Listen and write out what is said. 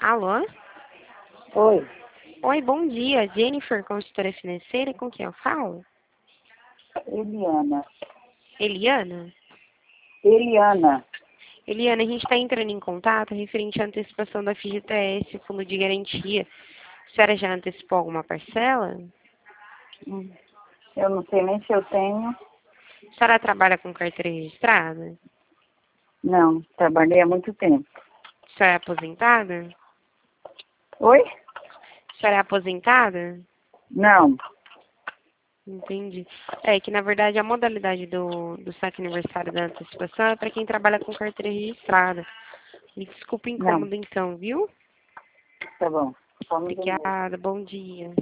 Alô? Oi, Oi, bom dia. Jennifer, consultora financeira, com quem eu falo? Eliana. Eliana? Eliana, Eliana, a gente está entrando em contato referente à antecipação da FGTS, Fundo de Garantia. A senhora já antecipou alguma parcela? hum, eu não sei nem se eu tenho. A senhora trabalha com carteira registrada? Não, trabalhei há muito tempo. A senhora é aposentada? Oi? A senhora é aposentada? Não. Entendi. É que, na verdade, a modalidade do saque aniversário da antecipação é para quem trabalha com carteira registrada. Me desculpa o Não, incômodo, então, viu? tá bom. Vamos de novo. Obrigada, bom dia.